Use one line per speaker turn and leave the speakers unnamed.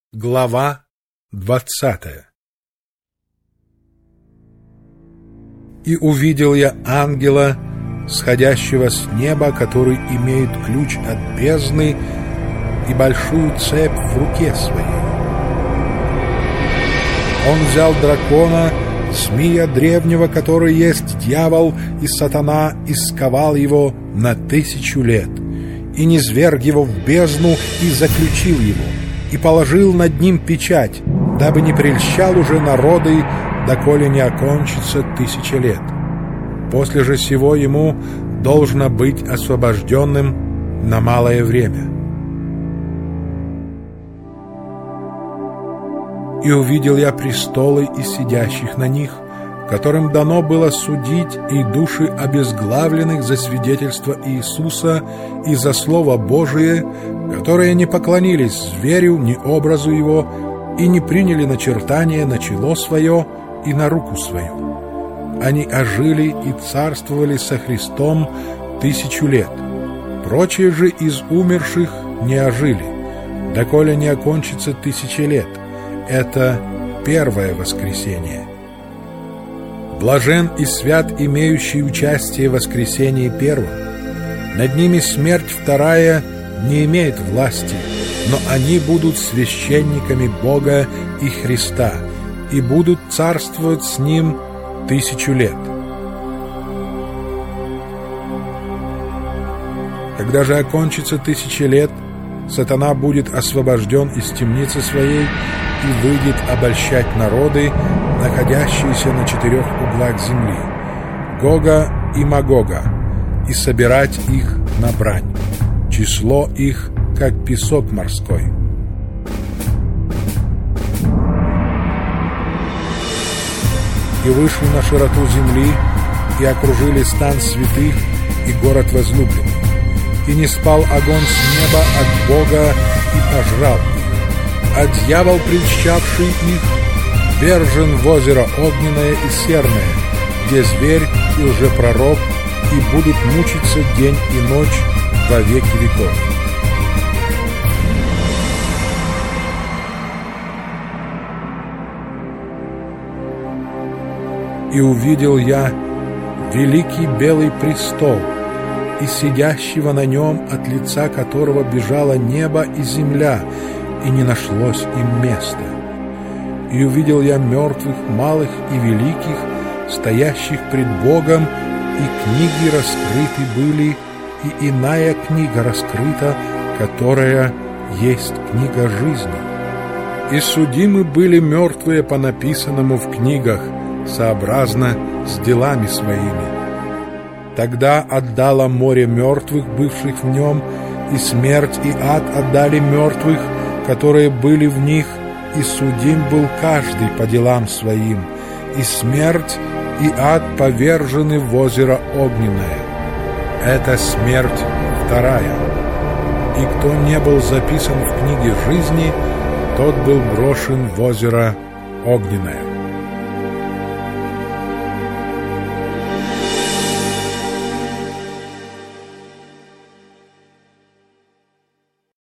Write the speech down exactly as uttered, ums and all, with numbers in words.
Глава двадцатая. «И увидел я ангела, сходящего с неба, который имеет ключ от бездны и большую цепь в руке своей. Он взял дракона, змея древнего, который есть дьявол и сатана, и сковал его на тысячу лет, и низверг его в бездну, и заключил его, и положил над ним печать, дабы не прельщал уже народы, доколе не окончится тысяча лет. После же сего ему должно быть освобожденным на малое время. И увидел я престолы и сидящих на них, которым дано было судить и души обезглавленных за свидетельство Иисуса и за Слово Божие, которые не поклонились зверю ни образу его и не приняли начертание на чело свое и на руку свою. Они ожили и царствовали со Христом тысячу лет. Прочие же из умерших не ожили, доколе не окончится тысяча лет. Это первое воскресение. Блажен и свят, имеющий участие в воскресении первом. Над ними смерть вторая не имеет власти, но они будут священниками Бога и Христа и будут царствовать с Ним тысячу лет. Когда же окончится тысяча лет, сатана будет освобожден из темницы своей и выйдет обольщать народы, находящиеся на четырех углах земли, Гога и Магога, и собирать их на брань. Число их, как песок морской. И вышли на широту земли, и окружили стан святых и город возлюбленный. И не спал огонь с неба от Бога, и пожрал их. А дьявол, прельщавший их, вержен в озеро огненное и серное, где зверь и лжепророк, и будут мучиться день и ночь во веки веков. И увидел я великий белый престол, и сидящего на нем, от лица которого бежало небо и земля, и не нашлось им места. И увидел я мертвых, малых и великих, стоящих пред Богом, и книги раскрыты были, и иная книга раскрыта, которая есть книга жизни. И судимы были мертвые по написанному в книгах, сообразно с делами своими. Тогда отдало море мертвых, бывших в нем, и смерть и ад отдали мертвых, которые были в них, и судим был каждый по делам своим, и смерть и ад повержены в озеро огненное. Это смерть вторая. И кто не был записан в книге жизни, тот был брошен в озеро огненное.